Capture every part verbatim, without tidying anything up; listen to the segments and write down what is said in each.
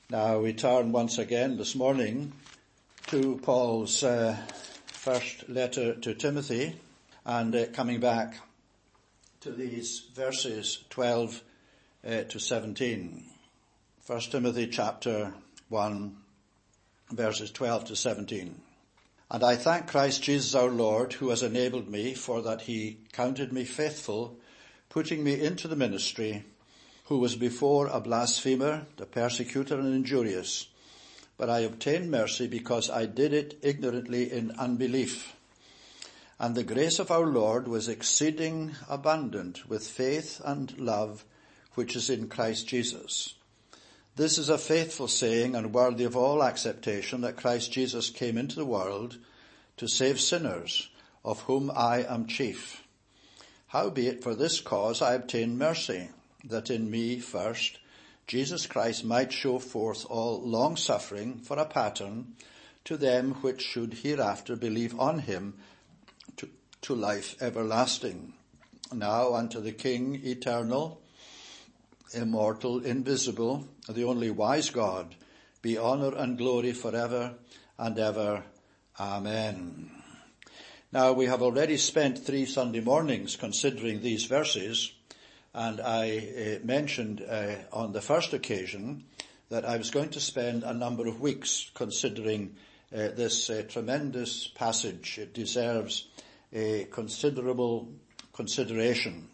Now we turn once again this morning to Paul's uh, first letter to Timothy, and uh, coming back to these verses twelve uh, to seventeen. First Timothy chapter one, verses twelve to seventeen. And I thank Christ Jesus our Lord, who has enabled me, for that he counted me faithful, putting me into the ministry, who was before a blasphemer, a persecutor and injurious. But I obtained mercy because I did it ignorantly in unbelief. And the grace of our Lord was exceeding abundant with faith and love, which is in Christ Jesus. This is a faithful saying and worthy of all acceptation, that Christ Jesus came into the world to save sinners, of whom I am chief. Howbeit for this cause I obtained mercy, that in me first Jesus Christ might show forth all long-suffering for a pattern to them which should hereafter believe on him to, to life everlasting. Now unto the King eternal, immortal, invisible, the only wise God, be honour and glory forever and ever. Amen. Now we have already spent three Sunday mornings considering these verses, and I uh, mentioned uh, on the first occasion that I was going to spend a number of weeks considering uh, this uh, tremendous passage. It deserves a considerable consideration.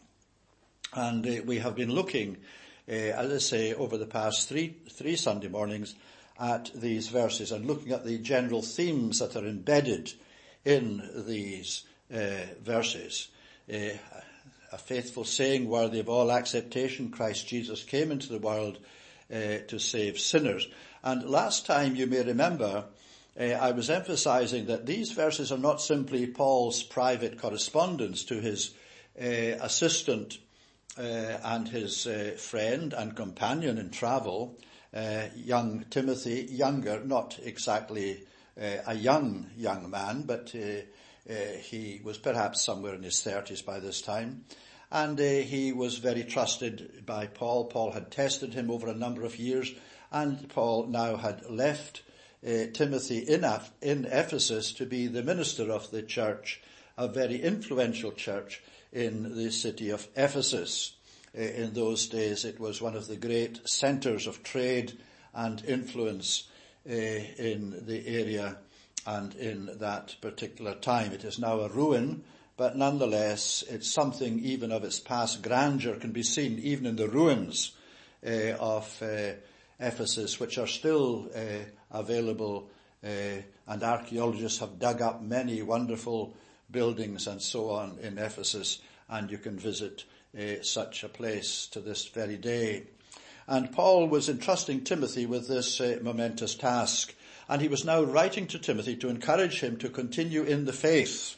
And uh, we have been looking, uh, as I say, over the past three, three Sunday mornings at these verses and looking at the general themes that are embedded in these uh, verses. Uh, a faithful saying worthy of all acceptation, Christ Jesus came into the world uh, to save sinners. And last time, you may remember, uh, I was emphasizing that these verses are not simply Paul's private correspondence to his uh, assistant uh, and his uh, friend and companion in travel, uh, young Timothy, younger, not exactly uh, a young, young man, but uh, uh, he was perhaps somewhere in his thirties by this time. And uh, he was very trusted by Paul. Paul had tested him over a number of years, and Paul now had left uh, Timothy in, Af- in Ephesus to be the minister of the church, a very influential church in the city of Ephesus. Uh, in those days, it was one of the great centers of trade and influence uh, in the area and in that particular time. It is now a ruin, but nonetheless, it's something even of its past grandeur can be seen even in the ruins uh, of uh, Ephesus, which are still uh, available, uh, and archaeologists have dug up many wonderful buildings and so on in Ephesus, and you can visit uh, such a place to this very day. And Paul was entrusting Timothy with this uh, momentous task, and he was now writing to Timothy to encourage him to continue in the faith.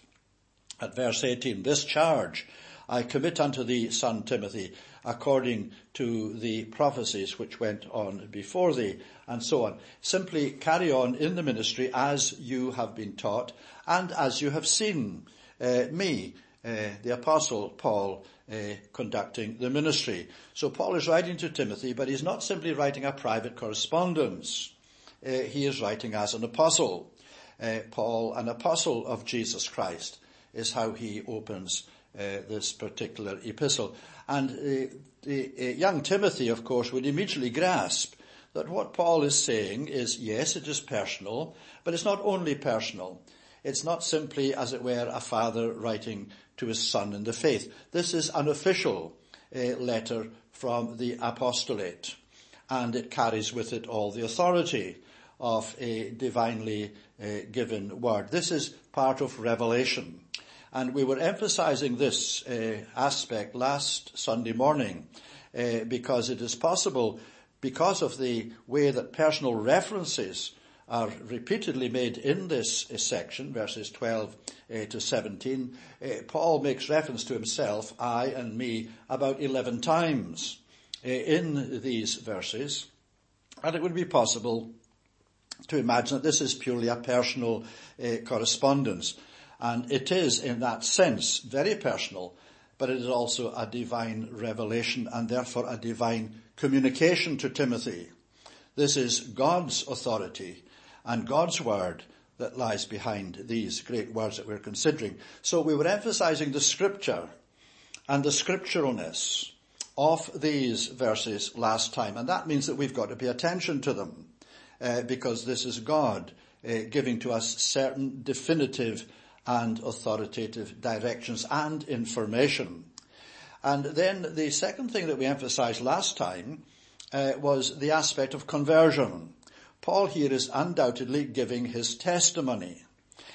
At verse eighteen, this charge I commit unto thee, son Timothy, according to the prophecies which went on before thee, and so on. Simply carry on in the ministry as you have been taught and as you have seen uh, me, uh, the apostle Paul, uh, conducting the ministry. So Paul is writing to Timothy, but he's not simply writing a private correspondence. Uh, he is writing as an apostle. Uh, Paul, an apostle of Jesus Christ, is how he opens uh, this particular epistle. And uh, the, uh, young Timothy, of course, would immediately grasp that what Paul is saying is, yes, it is personal, but it's not only personal. It's not simply, as it were, a father writing to his son in the faith. This is an official uh, letter from the apostolate, and it carries with it all the authority of a divinely uh, given word. This is part of revelation. And we were emphasizing this uh, aspect last Sunday morning uh, because it is possible, because of the way that personal references are repeatedly made in this uh, section, verses twelve uh, to seventeen, uh, Paul makes reference to himself, I and me, about eleven times uh, in these verses. And it would be possible to imagine that this is purely a personal uh, correspondence. And it is, in that sense, very personal, but it is also a divine revelation and therefore a divine communication to Timothy. This is God's authority and God's word that lies behind these great words that we're considering. So we were emphasizing the scripture and the scripturalness of these verses last time, and that means that we've got to pay attention to them, uh, because this is God uh, giving to us certain definitive and authoritative directions and information. And then the second thing that we emphasized last time uh, was the aspect of conversion. Paul here is undoubtedly giving his testimony.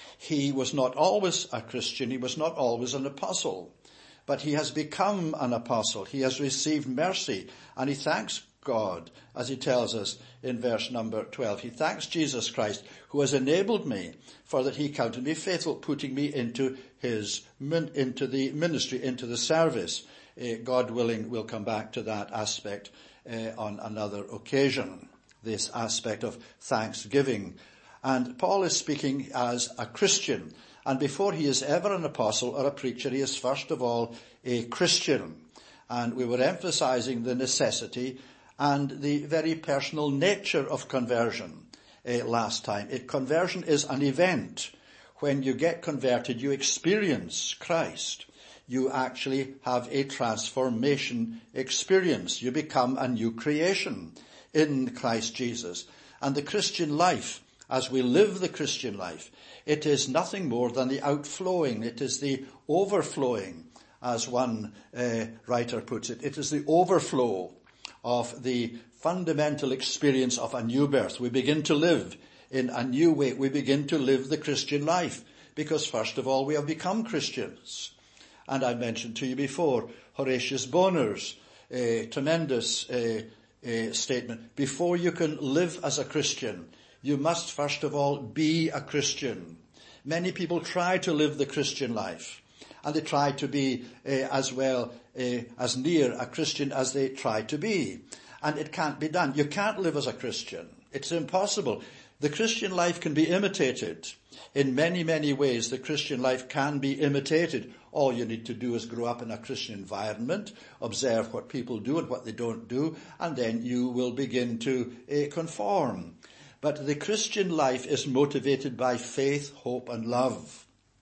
He was not always a Christian, he was not always an apostle, but he has become an apostle. He has received mercy, and he thanks God, as he tells us in verse number twelve. He thanks Jesus Christ, who has enabled me, for that he counted me faithful, putting me into his, into the ministry, into the service. Uh, God willing, we'll come back to that aspect uh, on another occasion, this aspect of thanksgiving. And Paul is speaking as a Christian, and before he is ever an apostle or a preacher, he is first of all a Christian. And we were emphasizing the necessity and the very personal nature of conversion uh, last time. It, conversion is an event. When you get converted, you experience Christ. You actually have a transformation experience. You become a new creation in Christ Jesus. And the Christian life, as we live the Christian life, it is nothing more than the outflowing. It is the overflowing, as one uh, writer puts it. It is the overflow of the fundamental experience of a new birth. We begin to live in a new way. We begin to live the Christian life because, first of all, we have become Christians. And I mentioned to you before, Horatius Boner's uh, tremendous uh, uh, statement. Before you can live as a Christian, you must first of all be a Christian. Many people try to live the Christian life, and they try to be uh, as well, uh, as near a Christian as they try to be. And it can't be done. You can't live as a Christian. It's impossible. The Christian life can be imitated. In many, many ways, the Christian life can be imitated. All you need to do is grow up in a Christian environment, observe what people do and what they don't do, and then you will begin to uh, conform. But the Christian life is motivated by faith, hope, and love.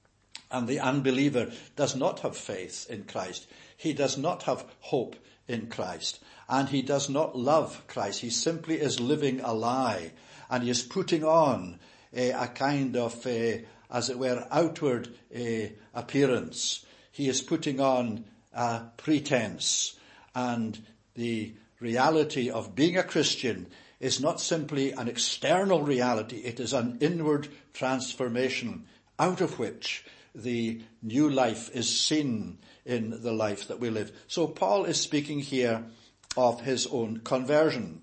And the unbeliever does not have faith in Christ. He does not have hope in Christ. And he does not love Christ. He simply is living a lie. And he is putting on a, a kind of, a, as it were, outward a, appearance. He is putting on a pretense. And the reality of being a Christian is not simply an external reality. It is an inward transformation out of which the new life is seen in the life that we live. So Paul is speaking here of his own conversion.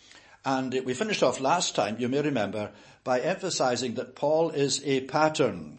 And we finished off last time, you may remember, by emphasizing that Paul is a pattern,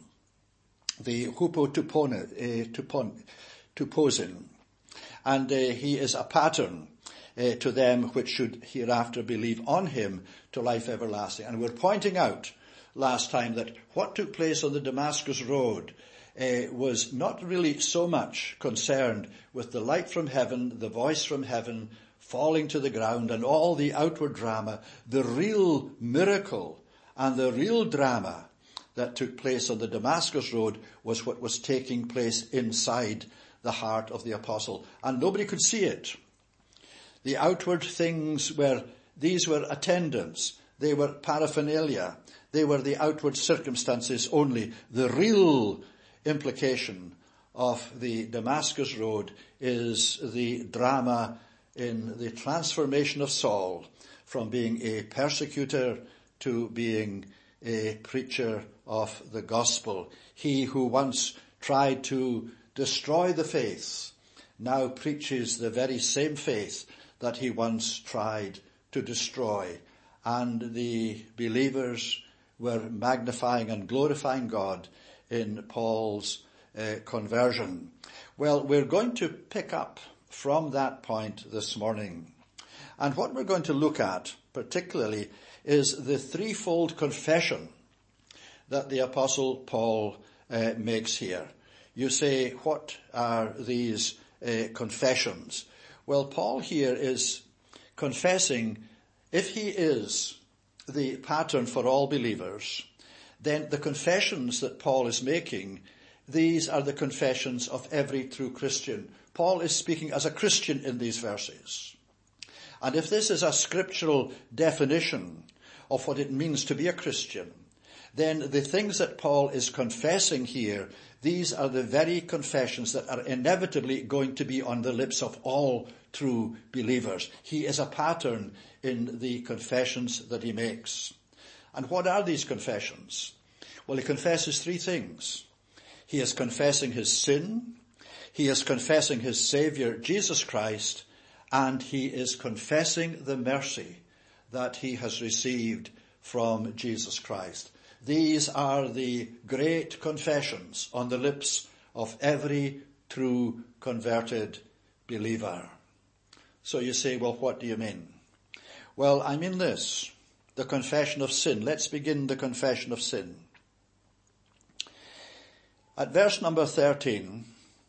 the hupotupone, uh, tuposin. And uh, he is a pattern uh, to them which should hereafter believe on him to life everlasting. And we're pointing out last time that what took place on the Damascus Road uh, was not really so much concerned with the light from heaven, the voice from heaven, falling to the ground and all the outward drama. The real miracle and the real drama that took place on the Damascus Road was what was taking place inside the heart of the apostle. And nobody could see it. The outward things were, these were attendants. They were paraphernalia. They were the outward circumstances only. The real implication of the Damascus Road is the drama in the transformation of Saul from being a persecutor to being a preacher of the gospel. He who once tried to destroy the faith now preaches the very same faith that he once tried to destroy. And the believers were magnifying and glorifying God in Paul's uh, conversion. Well, we're going to pick up from that point this morning. And what we're going to look at particularly is the threefold confession that the Apostle Paul uh, makes here. You say, what are these uh, confessions? Well, Paul here is confessing if he is the pattern for all believers, then the confessions that Paul is making, these are the confessions of every true Christian. Paul is speaking as a Christian in these verses. And if this is a scriptural definition of what it means to be a Christian, then the things that Paul is confessing here, these are the very confessions that are inevitably going to be on the lips of all true believers. He is a pattern in the confessions that he makes. And what are these confessions? Well, he confesses three things. He is confessing his sin, he is confessing his Saviour, Jesus Christ, and he is confessing the mercy that he has received from Jesus Christ. These are the great confessions on the lips of every true converted believer. So you say, well, what do you mean? Well, I mean this, the confession of sin. Let's begin the confession of sin. At verse number thirteen,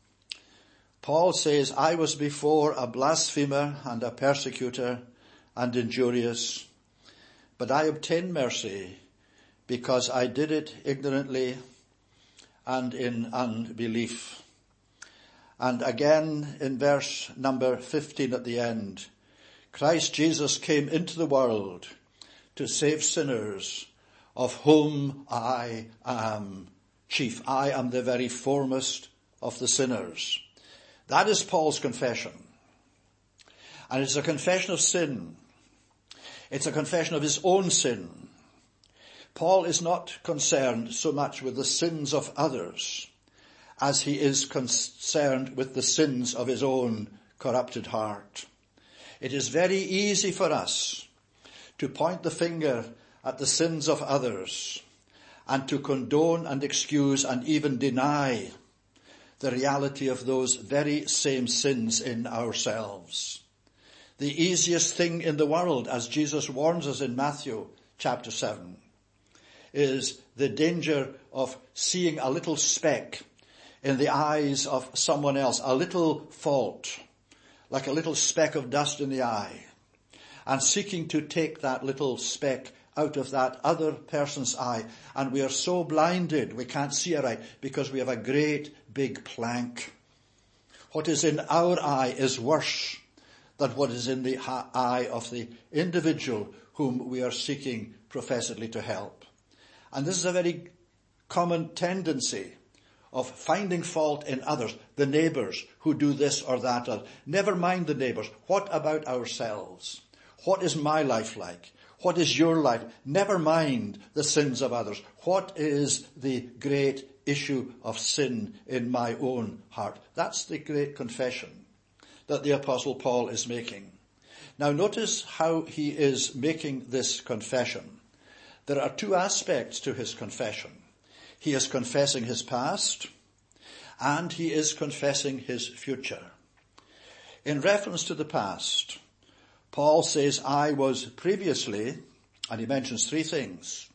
Paul says, I was before a blasphemer and a persecutor and injurious, but I obtained mercy because I did it ignorantly and in unbelief. And again in verse number fifteen at the end, Christ Jesus came into the world to save sinners, of whom I am chief. I am the very foremost of the sinners. That is Paul's confession. And it's a confession of sin. It's a confession of his own sin. Paul is not concerned so much with the sins of others as he is concerned with the sins of his own corrupted heart. It is very easy for us to point the finger at the sins of others and to condone and excuse and even deny the reality of those very same sins in ourselves. The easiest thing in the world, as Jesus warns us in Matthew chapter seven, is the danger of seeing a little speck in the eyes of someone else, a little fault, like a little speck of dust in the eye, and seeking to take that little speck out of that other person's eye. And we are so blinded, we can't see it right, because we have a great big plank. What is in our eye is worse than what is in the eye of the individual whom we are seeking professedly to help. And this is a very common tendency of finding fault in others, the neighbours who do this or that. Or, never mind the neighbours. What about ourselves? What is my life like? What is your life? Never mind the sins of others. What is the great issue of sin in my own heart? That's the great confession that the Apostle Paul is making. Now notice how he is making this confession. There are two aspects to his confession. He is confessing his past, and he is confessing his future. In reference to the past, Paul says, I was previously, and he mentions three things.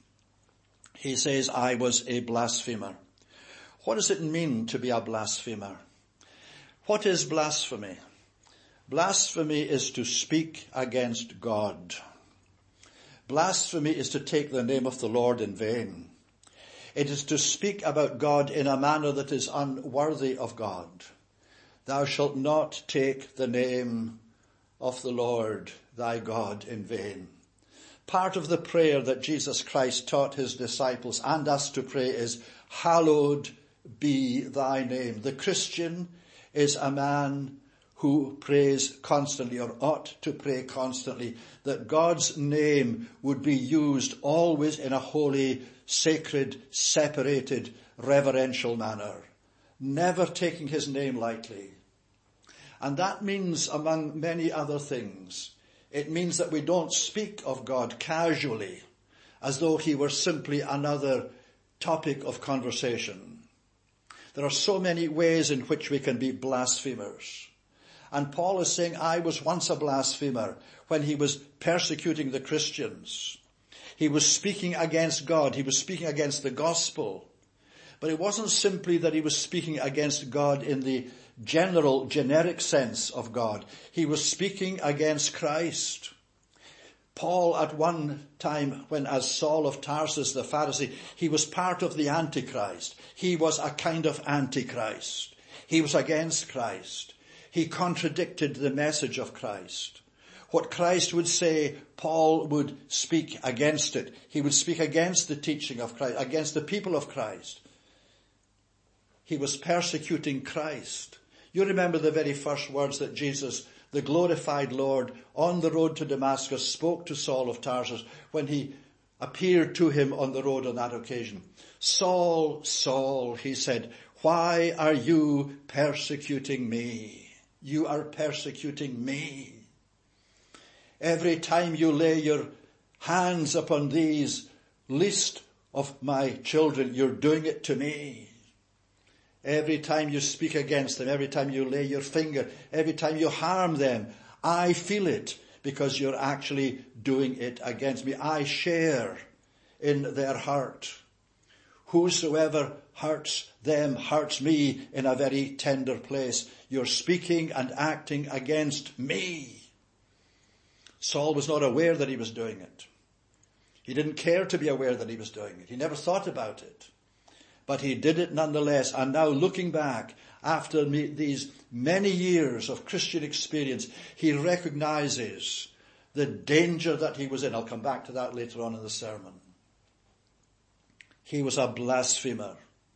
He says, I was a blasphemer. What does it mean to be a blasphemer? What is blasphemy? Blasphemy is to speak against God. Blasphemy is to take the name of the Lord in vain. It is to speak about God in a manner that is unworthy of God. Thou shalt not take the name of the Lord thy God in vain. Part of the prayer that Jesus Christ taught his disciples and us to pray is, hallowed be thy name. The Christian is a man who prays constantly, or ought to pray constantly, that God's name would be used always in a holy, sacred, separated, reverential manner, never taking his name lightly. And that means, among many other things, it means that we don't speak of God casually, as though he were simply another topic of conversation. There are so many ways in which we can be blasphemers. And Paul is saying, I was once a blasphemer when he was persecuting the Christians. He was speaking against God. He was speaking against the gospel. But it wasn't simply that he was speaking against God in the general, generic sense of God. He was speaking against Christ. Paul at one time, when as Saul of Tarsus the Pharisee, he was part of the Antichrist. He was a kind of Antichrist. He was against Christ. He contradicted the message of Christ. What Christ would say, Paul would speak against it. He would speak against the teaching of Christ, against the people of Christ. He was persecuting Christ. You remember the very first words that Jesus, the glorified Lord, on the road to Damascus, spoke to Saul of Tarsus when he appeared to him on the road on that occasion. Saul, Saul, he said, why are you persecuting me? You are persecuting me. Every time you lay your hands upon these least of my children, you're doing it to me. Every time you speak against them, every time you lay your finger, every time you harm them, I feel it because you're actually doing it against me. I share in their hurt. Whosoever hurts them hurts me in a very tender place. You're speaking and acting against me. Saul was not aware that he was doing it. He didn't care to be aware that he was doing it. He never thought about it. But he did it nonetheless. And now looking back, after me, these many years of Christian experience, he recognizes the danger that he was in. I'll come back to that later on in the sermon. He was a blasphemer.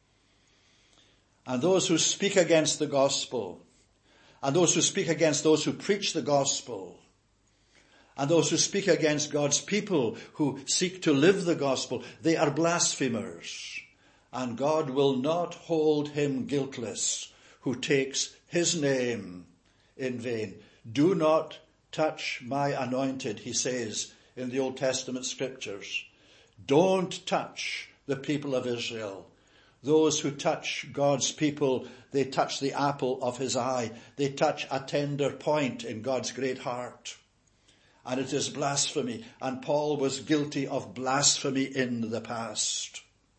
And those who speak against the gospel, and those who speak against those who preach the gospel, and those who speak against God's people who seek to live the gospel, they are blasphemers. And God will not hold him guiltless who takes his name in vain. Do not touch my anointed, he says in the Old Testament scriptures. Don't touch the people of Israel. Those who touch God's people, they touch the apple of his eye. They touch a tender point in God's great heart. And it is blasphemy. And Paul was guilty of blasphemy in the past.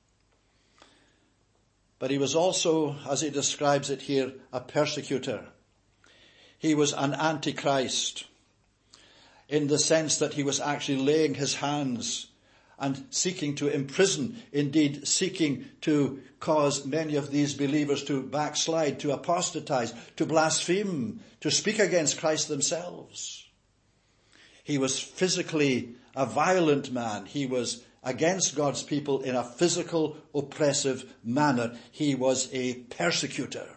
But he was also, as he describes it here, a persecutor. He was an antichrist in the sense that he was actually laying his hands and seeking to imprison, indeed seeking to cause many of these believers to backslide, to apostatize, to blaspheme, to speak against Christ themselves. He was physically a violent man. He was against God's people in a physical, oppressive manner. He was a persecutor.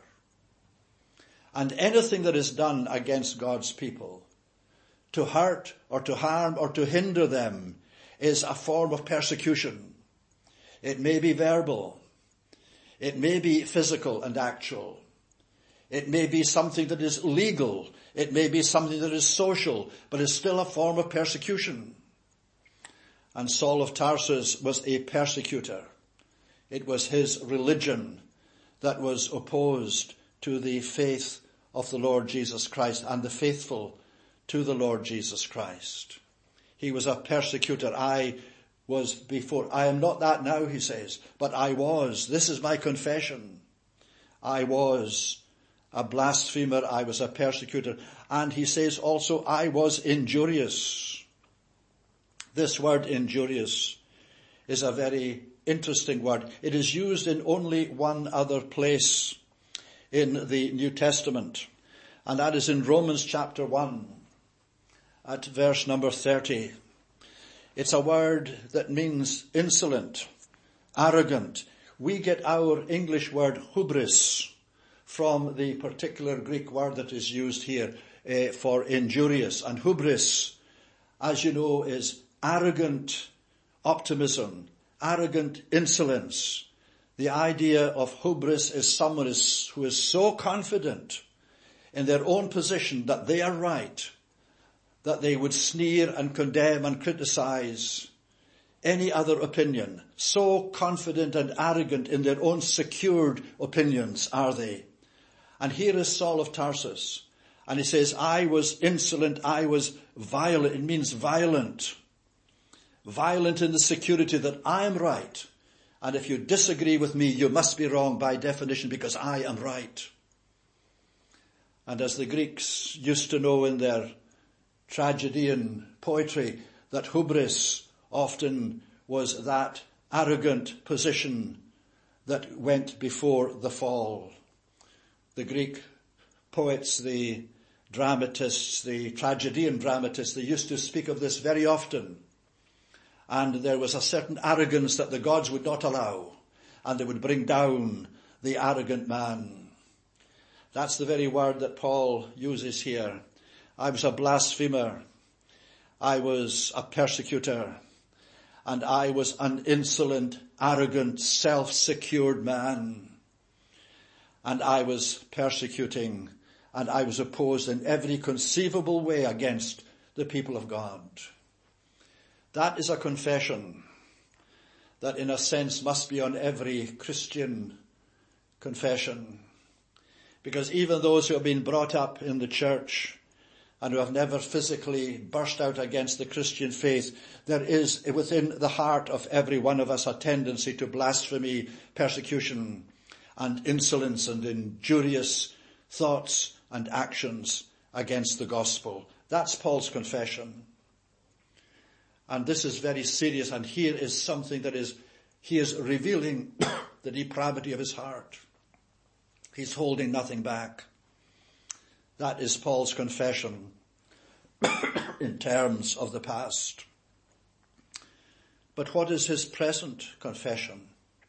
And anything that is done against God's people, to hurt or to harm or to hinder them, is a form of persecution. It may be verbal. It may be physical and actual. It may be something that is legal. It may be something that is social, but it's still a form of persecution. And Saul of Tarsus was a persecutor. It was his religion that was opposed to the faith of the Lord Jesus Christ and the faithful to the Lord Jesus Christ. He was a persecutor. I was before. I am not that now, he says, but I was. This is my confession. I was a blasphemer. I was a persecutor. And he says also, I was injurious. This word injurious is a very interesting word. It is used in only one other place in the New Testament, and that is in Romans chapter one at verse number thirty. It's a word that means insolent, arrogant. We get our English word hubris from the particular Greek word that is used here uh, for injurious. And hubris, as you know, is arrogant optimism, arrogant insolence. The idea of hubris is someone is, who is so confident in their own position that they are right, that they would sneer and condemn and criticize any other opinion. So confident and arrogant in their own secured opinions are they. And here is Saul of Tarsus. And he says, I was insolent, I was violent. It means violent. Violent in the security that I am right. And if you disagree with me, you must be wrong by definition because I am right. And as the Greeks used to know in their tragedy and poetry, that hubris often was that arrogant position that went before the fall. The Greek poets, the dramatists, the tragedian dramatists, they used to speak of this very often. And there was a certain arrogance that the gods would not allow, and they would bring down the arrogant man. That's the very word that Paul uses here. I was a blasphemer. I was a persecutor. And I was an insolent, arrogant, self-secured man. And I was persecuting, and I was opposed in every conceivable way against the people of God. That is a confession that in a sense must be on every Christian confession. Because even those who have been brought up in the church and who have never physically burst out against the Christian faith, there is within the heart of every one of us a tendency to blasphemy, persecution, and insolence and injurious thoughts and actions against the gospel. That's Paul's confession. And this is very serious, and here is something that is, he is revealing the depravity of his heart. He's holding nothing back. That is Paul's confession in terms of the past. But what is his present confession?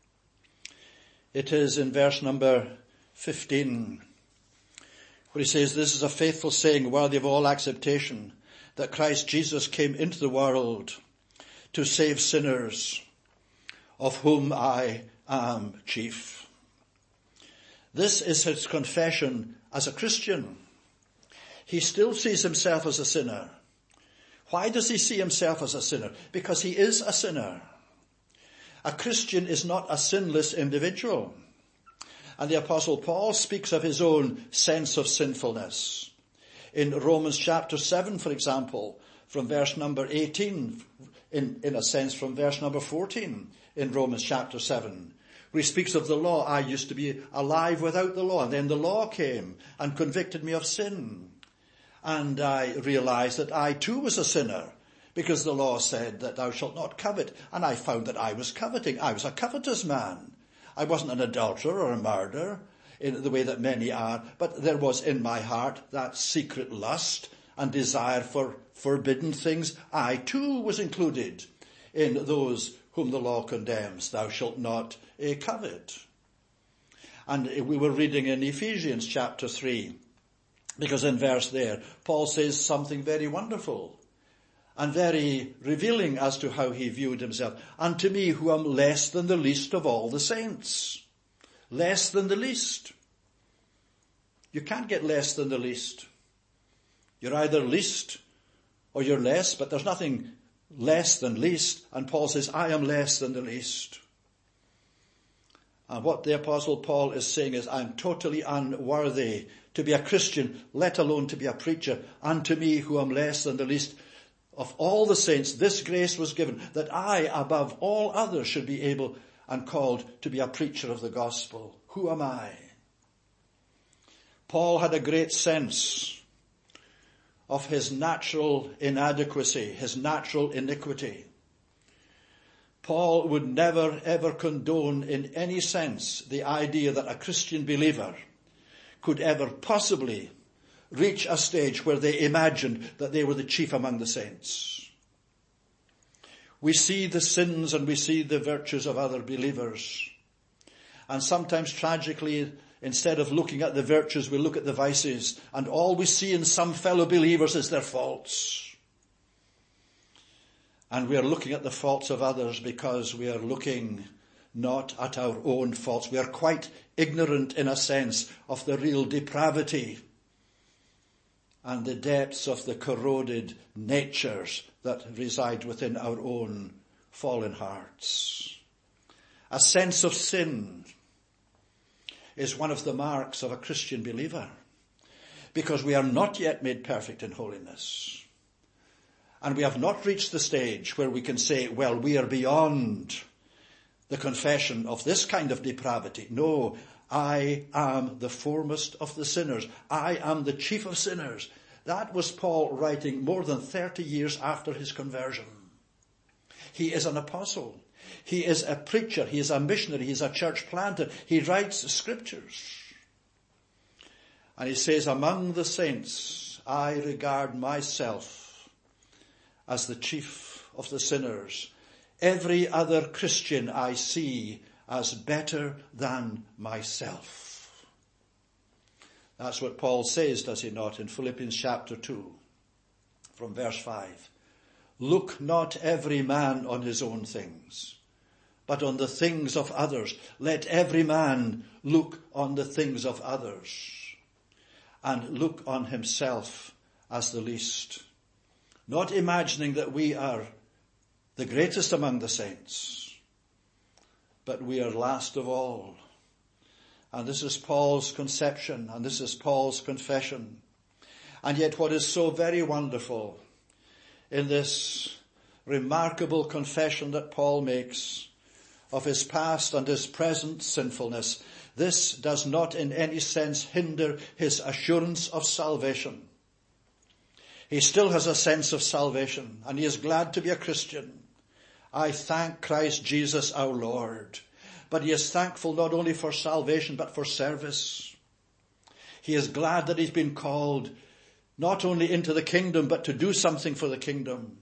It is in verse number fifteen, where he says, "This is a faithful saying, worthy of all acceptation, that Christ Jesus came into the world to save sinners, of whom I am chief." This is his confession as a Christian. He still sees himself as a sinner. Why does he see himself as a sinner? Because he is a sinner. A Christian is not a sinless individual. And the Apostle Paul speaks of his own sense of sinfulness. In Romans chapter seven, for example, from verse number eighteen, in, in a sense from verse number fourteen in Romans chapter seven, where he speaks of the law. I used to be alive without the law, and then the law came and convicted me of sin. And I realized that I too was a sinner, because the law said that thou shalt not covet. And I found that I was coveting. I was a covetous man. I wasn't an adulterer or a murderer in the way that many are, but there was in my heart that secret lust and desire for forbidden things. I too was included in those whom the law condemns. Thou shalt not uh, covet. And we were reading in Ephesians chapter three, because in verse there, Paul says something very wonderful and very revealing as to how he viewed himself. "Unto me, who am less than the least of all the saints." Less than the least. You can't get less than the least. You're either least or you're less, but there's nothing less than least. And Paul says, I am less than the least. And what the Apostle Paul is saying is, I'm totally unworthy to be a Christian, let alone to be a preacher. Unto me, who am less than the least of all the saints, this grace was given, that I, above all others, should be able and called to be a preacher of the gospel. Who am I? Paul had a great sense of his natural inadequacy, his natural iniquity. Paul would never ever condone in any sense the idea that a Christian believer could ever possibly reach a stage where they imagined that they were the chief among the saints. We see the sins and we see the virtues of other believers. And sometimes tragically, instead of looking at the virtues, we look at the vices, and all we see in some fellow believers is their faults. And we are looking at the faults of others because we are looking not at our own faults. We are quite ignorant, in a sense, of the real depravity and the depths of the corroded natures that reside within our own fallen hearts. A sense of sin is one of the marks of a Christian believer, because we are not yet made perfect in holiness. And we have not reached the stage where we can say, well, we are beyond the confession of this kind of depravity. No, I am the foremost of the sinners. I am the chief of sinners. That was Paul writing more than thirty years after his conversion. He is an apostle. He is a preacher. He is a missionary. He is a church planter. He writes the scriptures. And he says, among the saints, I regard myself as the chief of the sinners. Every other Christian I see as better than myself. That's what Paul says, does he not, in Philippians chapter two, from verse five. Look not every man on his own things, but on the things of others. Let every man look on the things of others, and look on himself as the least. Not imagining that we are the greatest among the saints, but we are last of all. And this is Paul's conception, and this is Paul's confession. And yet what is so very wonderful in this remarkable confession that Paul makes of his past and his present sinfulness, this does not in any sense hinder his assurance of salvation. He still has a sense of salvation, and he is glad to be a Christian. I thank Christ Jesus our Lord. But he is thankful not only for salvation, but for service. He is glad that he's been called not only into the kingdom, but to do something for the kingdom.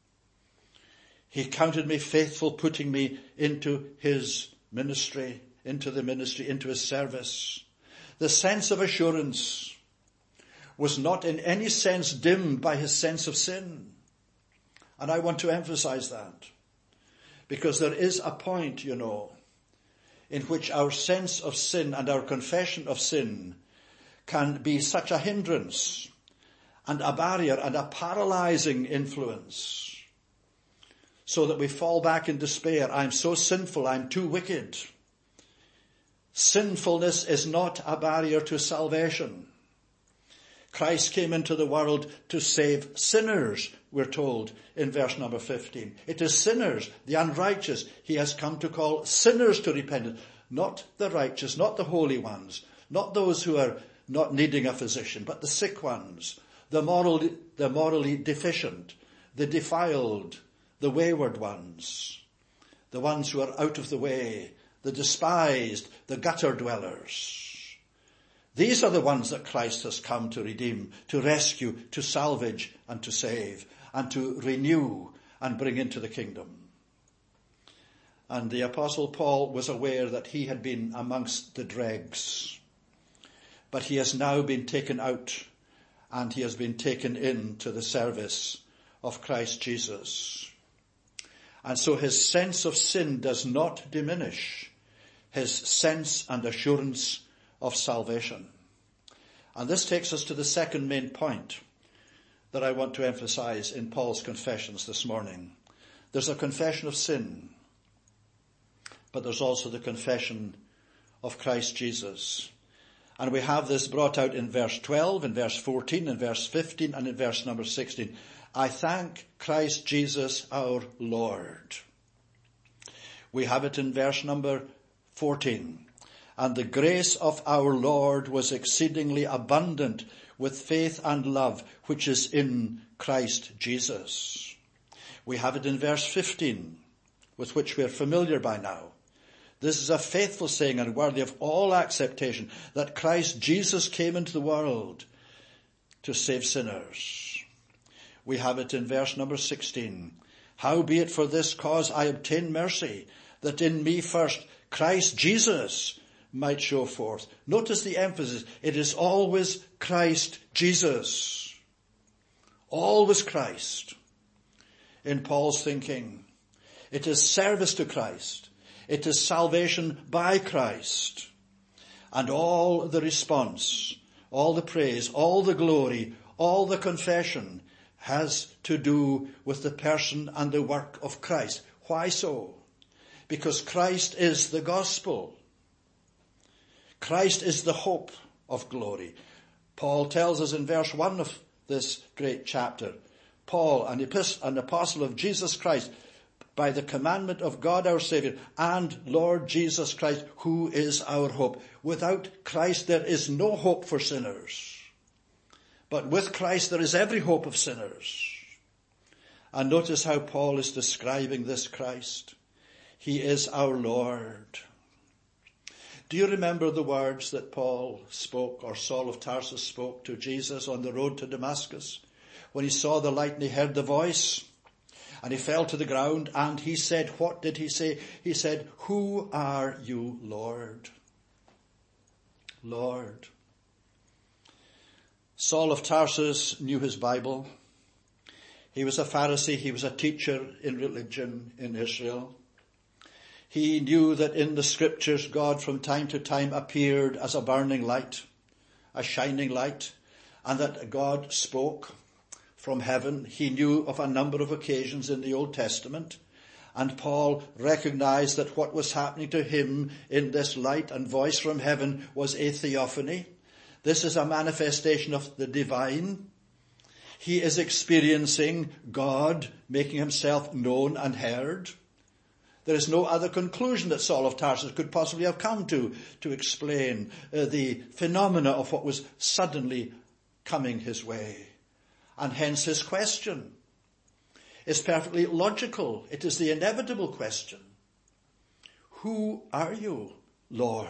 He counted me faithful, putting me into his ministry, into the ministry, into his service. The sense of assurance was not in any sense dimmed by his sense of sin. And I want to emphasize that. Because there is a point, you know, in which our sense of sin and our confession of sin can be such a hindrance and a barrier and a paralyzing influence, so that we fall back in despair. I'm so sinful, I'm too wicked. Sinfulness is not a barrier to salvation. Christ came into the world to save sinners, we're told in verse number fifteen. It is sinners, the unrighteous, he has come to call sinners to repentance. Not the righteous, not the holy ones, not those who are not needing a physician, but the sick ones, the moral, the morally deficient, the defiled, the wayward ones, the ones who are out of the way, the despised, the gutter dwellers. These are the ones that Christ has come to redeem, to rescue, to salvage, and to save, and to renew and bring into the kingdom. And the Apostle Paul was aware that he had been amongst the dregs, but he has now been taken out, and he has been taken into the service of Christ Jesus. And so his sense of sin does not diminish his sense and assurance of salvation. And this takes us to the second main point that I want to emphasize in Paul's confessions this morning. There's a confession of sin, but there's also the confession of Christ Jesus. And we have this brought out in verse twelve, in verse fourteen, in verse fifteen, and in verse number sixteen. I thank Christ Jesus our Lord. We have it in verse number fourteen. And the grace of our Lord was exceedingly abundant with faith and love, which is in Christ Jesus. We have it in verse fifteen, with which we are familiar by now. This is a faithful saying and worthy of all acceptation, that Christ Jesus came into the world to save sinners. We have it in verse number sixteen. Howbeit for this cause I obtain mercy, that in me first Christ Jesus might show forth. Notice the emphasis. It is always Christ Jesus. Always Christ. In Paul's thinking, it is service to Christ. It is salvation by Christ. And all the response, all the praise, all the glory, all the confession has to do with the person and the work of Christ. Why so? Because Christ is the gospel. Christ is the hope of glory. Paul tells us in verse one of this great chapter, Paul, an epistle, an apostle of Jesus Christ, by the commandment of God our Saviour, and Lord Jesus Christ, who is our hope. Without Christ there is no hope for sinners. But with Christ there is every hope of sinners. And notice how Paul is describing this Christ. He is our Lord. Do you remember the words that Paul spoke, or Saul of Tarsus spoke to Jesus on the road to Damascus? When he saw the light and he heard the voice, and he fell to the ground, and he said, what did he say? He said, "Who are you, Lord?" Lord. Saul of Tarsus knew his Bible. He was a Pharisee. He was a teacher in religion in Israel. He knew that in the scriptures God from time to time appeared as a burning light, a shining light, and that God spoke from heaven. He knew of a number of occasions in the Old Testament, and Paul recognized that what was happening to him in this light and voice from heaven was a theophany. This is a manifestation of the divine. He is experiencing God making himself known and heard. There is no other conclusion that Saul of Tarsus could possibly have come to to explain uh, the phenomena of what was suddenly coming his way. And hence his question is perfectly logical. It is the inevitable question. Who are you, Lord?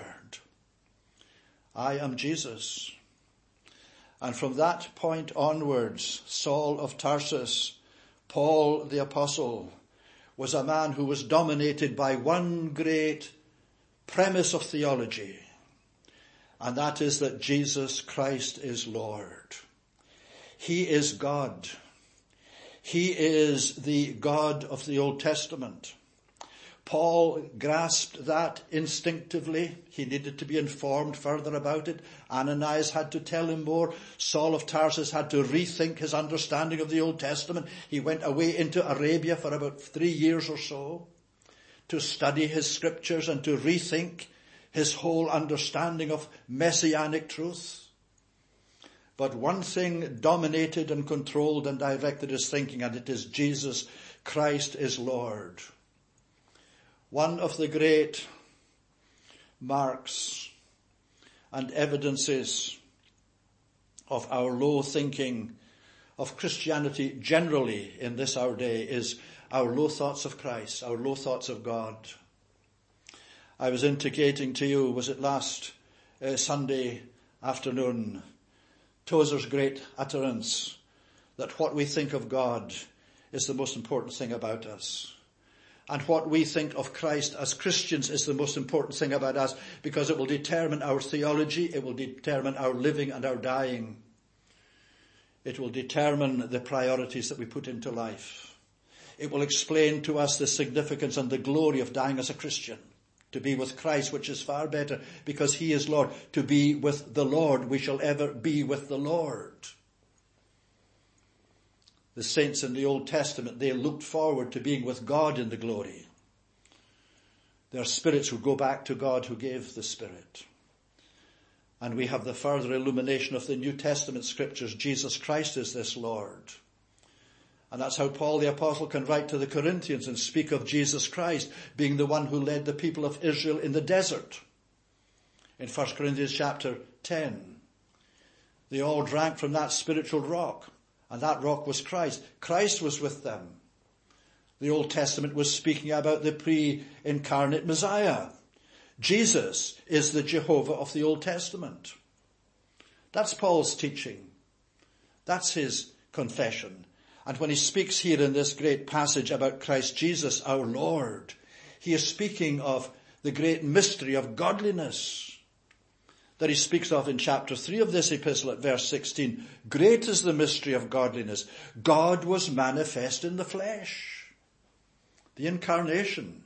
I am Jesus. And from that point onwards, Saul of Tarsus, Paul the Apostle, was a man who was dominated by one great premise of theology, and that is that Jesus Christ is Lord. He is God. He is the God of the Old Testament. Paul grasped that instinctively. He needed to be informed further about it. Ananias had to tell him more. Saul of Tarsus had to rethink his understanding of the Old Testament. He went away into Arabia for about three years or so to study his scriptures and to rethink his whole understanding of messianic truth. But one thing dominated and controlled and directed his thinking, and it is Jesus Christ is Lord. One of the great marks and evidences of our low thinking of Christianity generally in this our day is our low thoughts of Christ, our low thoughts of God. I was indicating to you, was it last uh, Sunday afternoon, Tozer's great utterance that what we think of God is the most important thing about us. And what we think of Christ as Christians is the most important thing about us, because it will determine our theology, it will determine our living and our dying. It will determine the priorities that we put into life. It will explain to us the significance and the glory of dying as a Christian. To be with Christ, which is far better, because he is Lord. To be with the Lord, we shall ever be with the Lord. The saints in the Old Testament, they looked forward to being with God in the glory. Their spirits would go back to God who gave the Spirit. And we have the further illumination of the New Testament scriptures. Jesus Christ is this Lord. And that's how Paul the Apostle can write to the Corinthians and speak of Jesus Christ being the one who led the people of Israel in the desert. In First Corinthians chapter ten. They all drank from that spiritual rock. And that rock was Christ. Christ was with them. The Old Testament was speaking about the pre-incarnate Messiah. Jesus is the Jehovah of the Old Testament. That's Paul's teaching. That's his confession. And when he speaks here in this great passage about Christ Jesus, our Lord, he is speaking of the great mystery of godliness that he speaks of in chapter three of this epistle at verse sixteen. Great is the mystery of godliness. God was manifest in the flesh. The incarnation.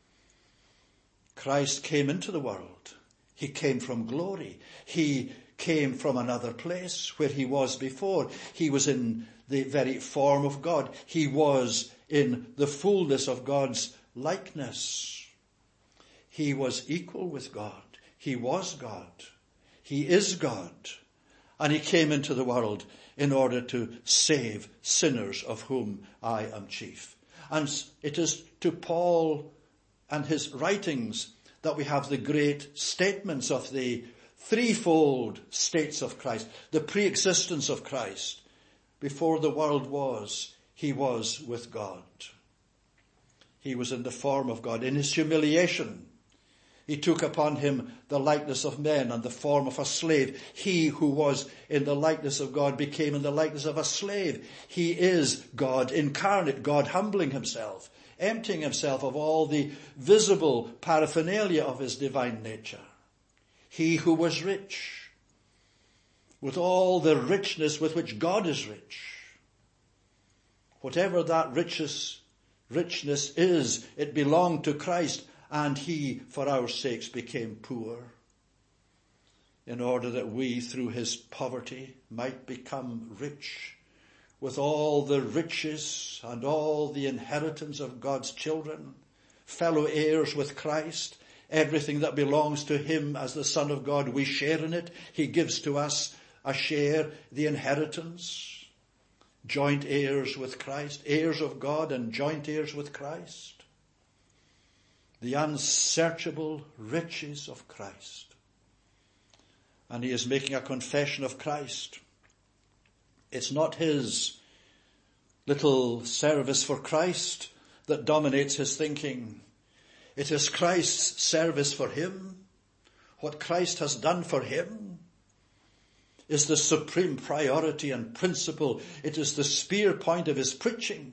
Christ came into the world. He came from glory. He came from another place where he was before. He was in the very form of God. He was in the fullness of God's likeness. He was equal with God. He was God. He is God. And he came into the world in order to save sinners, of whom I am chief. And it is to Paul and his writings that we have the great statements of the threefold states of Christ. The pre-existence of Christ. Before the world was, he was with God. He was in the form of God. In his humiliation, he took upon him the likeness of men and the form of a slave. He who was in the likeness of God became in the likeness of a slave. He is God incarnate, God humbling himself, emptying himself of all the visible paraphernalia of his divine nature. He who was rich, with all the richness with which God is rich. Whatever that riches, richness is, it belonged to Christ, and he, for our sakes, became poor, in order that we, through his poverty, might become rich with all the riches and all the inheritance of God's children, fellow heirs with Christ. Everything that belongs to him as the Son of God, we share in it. He gives to us a share, the inheritance, joint heirs with Christ, heirs of God and joint heirs with Christ. The unsearchable riches of Christ. And he is making a confession of Christ. It's not his little service for Christ that dominates his thinking. It is Christ's service for him. What Christ has done for him is the supreme priority and principle. It is the spear point of his preaching.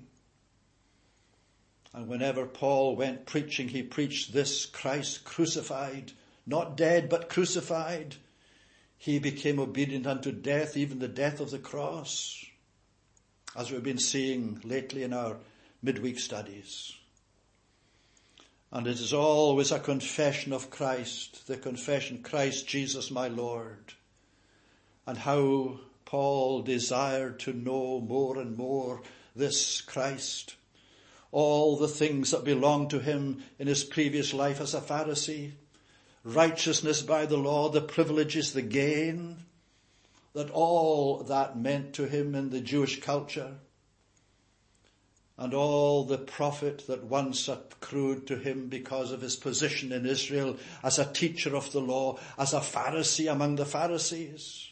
And whenever Paul went preaching, he preached this: Christ crucified, not dead, but crucified. He became obedient unto death, even the death of the cross, as we've been seeing lately in our midweek studies. And it is always a confession of Christ, the confession, Christ Jesus my Lord. And how Paul desired to know more and more this Christ. All the things that belonged to him in his previous life as a Pharisee, righteousness by the law, the privileges, the gain, that all that meant to him in the Jewish culture, and all the profit that once accrued to him because of his position in Israel as a teacher of the law, as a Pharisee among the Pharisees.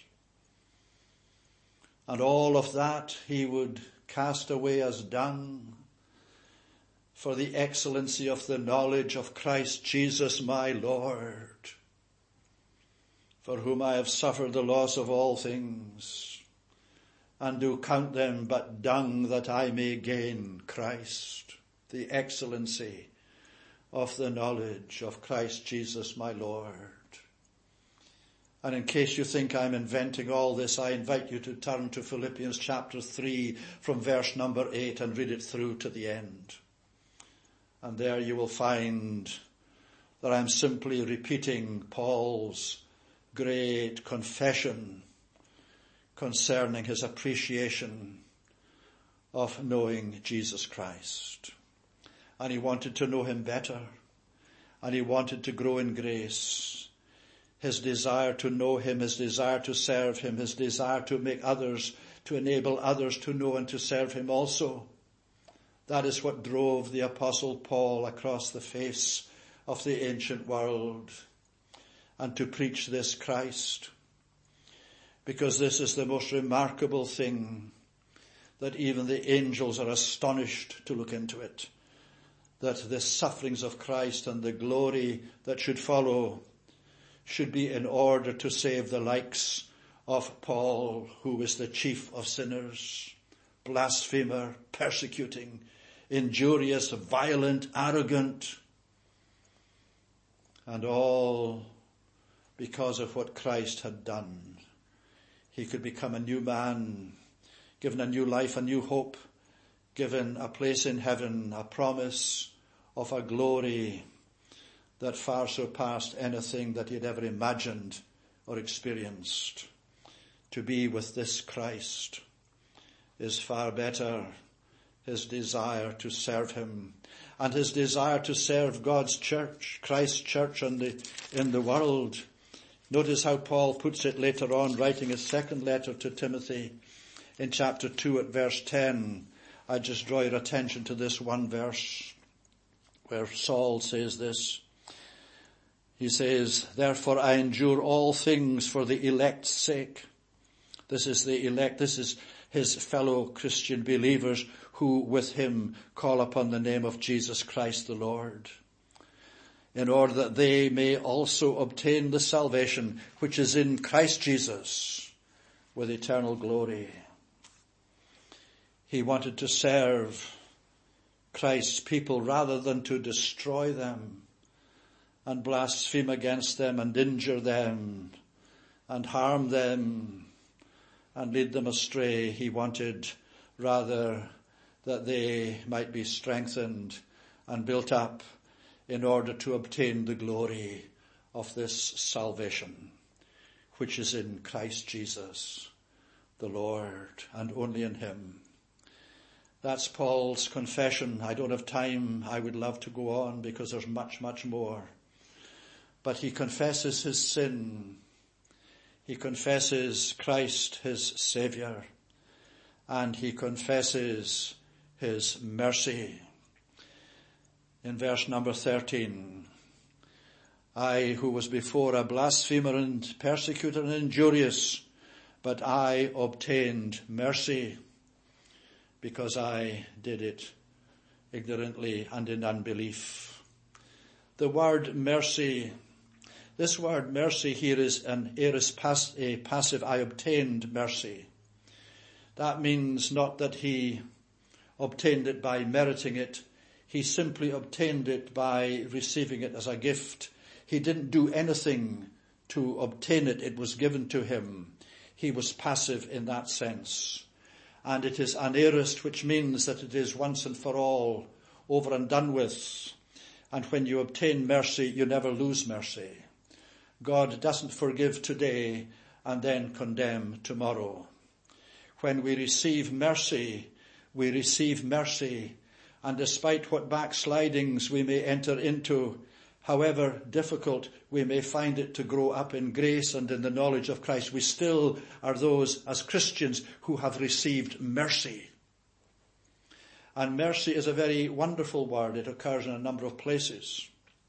And all of that he would cast away as dung for the excellency of the knowledge of Christ Jesus my Lord, for whom I have suffered the loss of all things, and do count them but dung, that I may gain Christ, the excellency of the knowledge of Christ Jesus my Lord. And in case you think I'm inventing all this, I invite you to turn to Philippians chapter three from verse number eight and read it through to the end. And there you will find that I'm simply repeating Paul's great confession concerning his appreciation of knowing Jesus Christ. And he wanted to know him better, and he wanted to grow in grace. His desire to know him, his desire to serve him, his desire to make others, to enable others to know and to serve him also. That is what drove the Apostle Paul across the face of the ancient world, and to preach this Christ. Because this is the most remarkable thing, that even the angels are astonished to look into it. That the sufferings of Christ and the glory that should follow should be in order to save the likes of Paul, who is the chief of sinners, blasphemer, persecuting, injurious, violent, arrogant, and all because of what Christ had done. He could become a new man, given a new life, a new hope, given a place in heaven, a promise of a glory that far surpassed anything that he had ever imagined or experienced. To be with this Christ is far better. His desire to serve him, and his desire to serve God's church, Christ's church in the, in the world. Notice how Paul puts it later on, writing his second letter to Timothy in chapter two at verse ten. I just draw your attention to this one verse where Saul says this. He says, therefore I endure all things for the elect's sake. This is the elect, this is his fellow Christian believers who with him call upon the name of Jesus Christ the Lord, in order that they may also obtain the salvation which is in Christ Jesus with eternal glory. He wanted to serve Christ's people rather than to destroy them and blaspheme against them and injure them and harm them and lead them astray. He wanted rather that they might be strengthened and built up in order to obtain the glory of this salvation, which is in Christ Jesus, the Lord, and only in him. That's Paul's confession. I don't have time. I would love to go on because there's much, much more. But he confesses his sin. He confesses Christ, his Saviour. And he confesses his mercy. In verse number thirteen, I who was before a blasphemer and persecutor and injurious, but I obtained mercy because I did it ignorantly and in unbelief. The word mercy, this word mercy here is an aorist pass, a passive, I obtained mercy. That means not that he obtained it by meriting it. He simply obtained it by receiving it as a gift. He didn't do anything to obtain it. It was given to him. He was passive in that sense. And it is an aorist, which means that it is once and for all, over and done with. And when you obtain mercy, you never lose mercy. God doesn't forgive today and then condemn tomorrow. When we receive mercy, we receive mercy. And despite what backslidings we may enter into, however difficult we may find it to grow up in grace and in the knowledge of Christ, we still are those as Christians who have received mercy. And mercy is a very wonderful word. It occurs in a number of places.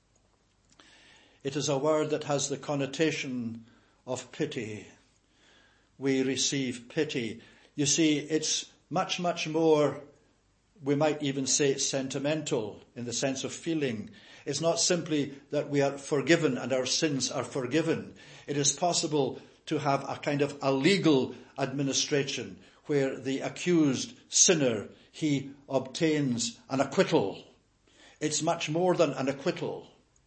It is a word that has the connotation of pity. We receive pity. You see, it's much, much more, we might even say sentimental in the sense of feeling. It's not simply that we are forgiven and our sins are forgiven. It is possible to have a kind of a legal administration where the accused sinner, he obtains an acquittal. It's much more than an acquittal.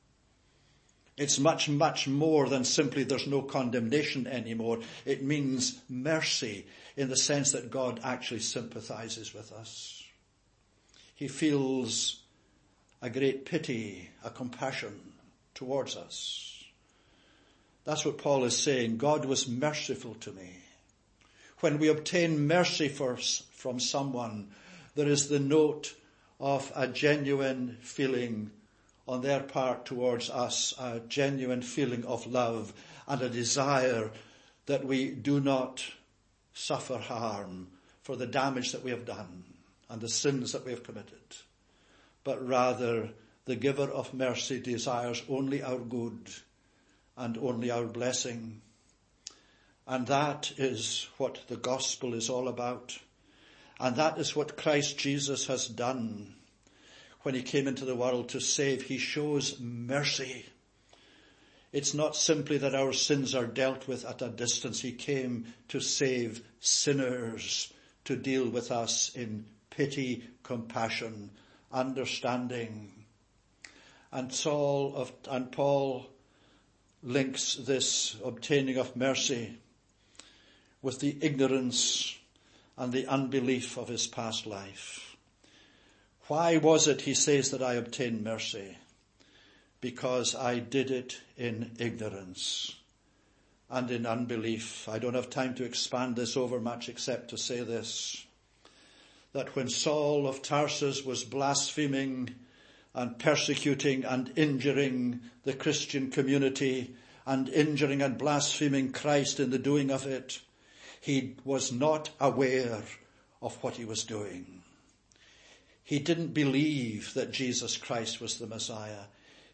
It's much, much more than simply there's no condemnation anymore. It means mercy in the sense that God actually sympathizes with us. He feels a great pity, a compassion towards us. That's what Paul is saying. God was merciful to me. When we obtain mercy for, from someone, there is the note of a genuine feeling on their part towards us, a genuine feeling of love and a desire that we do not suffer harm for the damage that we have done and the sins that we have committed, but rather the giver of mercy desires only our good and only our blessing. And that is what the gospel is all about. And that is what Christ Jesus has done when he came into the world to save. He shows mercy. It's not simply that our sins are dealt with at a distance. He came to save sinners, to deal with us in pity, compassion, understanding. And Saul of, and Paul links this obtaining of mercy with the ignorance and the unbelief of his past life. Why was it, he says, that I obtained mercy? Because I did it in ignorance and in unbelief. I don't have time to expand this over much except to say this, that when Saul of Tarsus was blaspheming and persecuting and injuring the Christian community and injuring and blaspheming Christ in the doing of it, he was not aware of what he was doing. He didn't believe that Jesus Christ was the Messiah.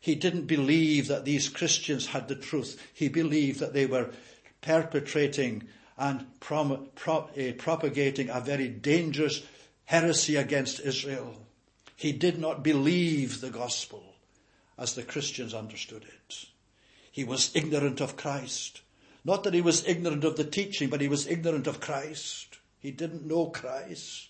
He didn't believe that these Christians had the truth. He believed that they were perpetrating and prom- pro- uh, propagating a very dangerous heresy against Israel. He did not believe the gospel as the Christians understood it. He was ignorant of Christ. Not that he was ignorant of the teaching, but he was ignorant of Christ. He didn't know Christ.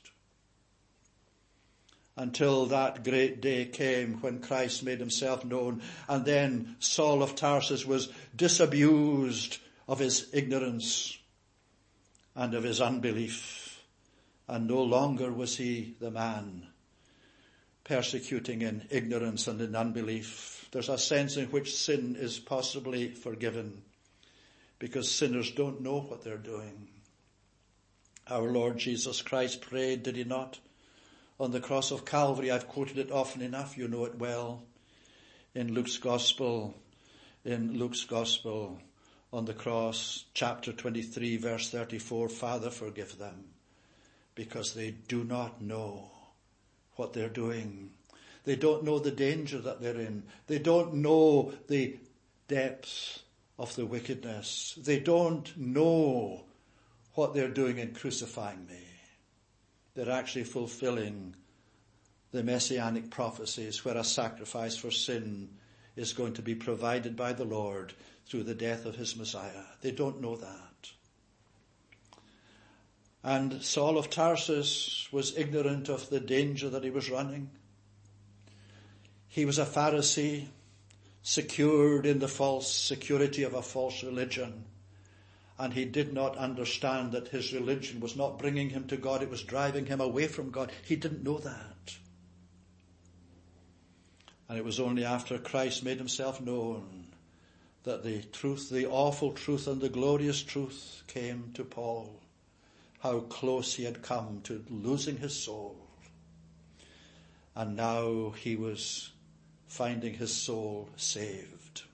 Until that great day came when Christ made himself known, and then Saul of Tarsus was disabused of his ignorance and of his unbelief, and no longer was he the man persecuting in ignorance and in unbelief. There's a sense in which sin is possibly forgiven because sinners don't know what they're doing. Our Lord Jesus Christ prayed, did he not? On the cross of Calvary. I've quoted it often enough, you know it well. In Luke's Gospel, in Luke's Gospel, on the cross, chapter twenty-three, verse thirty-four, Father, forgive them, because they do not know what they're doing. They don't know the danger that they're in. They don't know the depths of the wickedness. They don't know what they're doing in crucifying me. They're actually fulfilling the messianic prophecies where a sacrifice for sin is going to be provided by the Lord through the death of his Messiah. They don't know that. And Saul of Tarsus was ignorant of the danger that he was running. He was a Pharisee, secured in the false security of a false religion. And he did not understand that his religion was not bringing him to God, it was driving him away from God. He didn't know that. And it was only after Christ made himself known that the truth, the awful truth and the glorious truth came to Paul. How close he had come to losing his soul. And now he was finding his soul saved.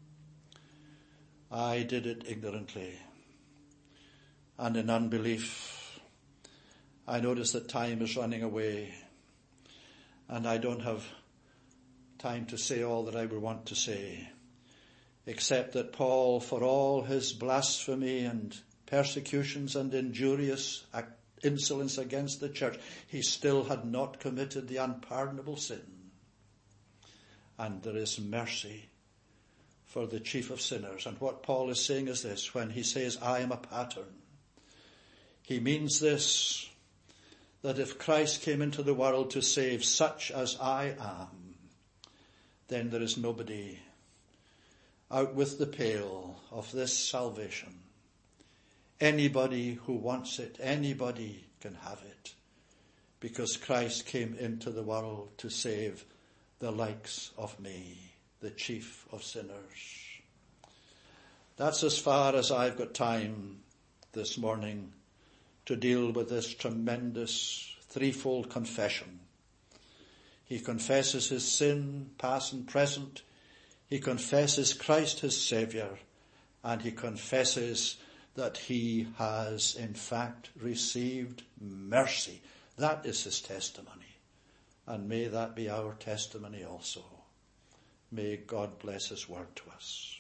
I did it ignorantly and in unbelief. I notice that time is running away, and I don't have time to say all that I would want to say, except that Paul, for all his blasphemy and persecutions and injurious insolence against the church, he still had not committed the unpardonable sin. And there is mercy for the chief of sinners. And what Paul is saying is this, when he says, I am a pattern, he means this, that if Christ came into the world to save such as I am, then there is nobody out with the pale of this salvation. Anybody who wants it, anybody can have it, because Christ came into the world to save the likes of me, the chief of sinners. That's as far as I've got time this morning to deal with this tremendous threefold confession. He confesses his sin, past and present. He confesses Christ his Saviour. And he confesses that he has in fact received mercy. That is his testimony. And may that be our testimony also. May God bless his word to us.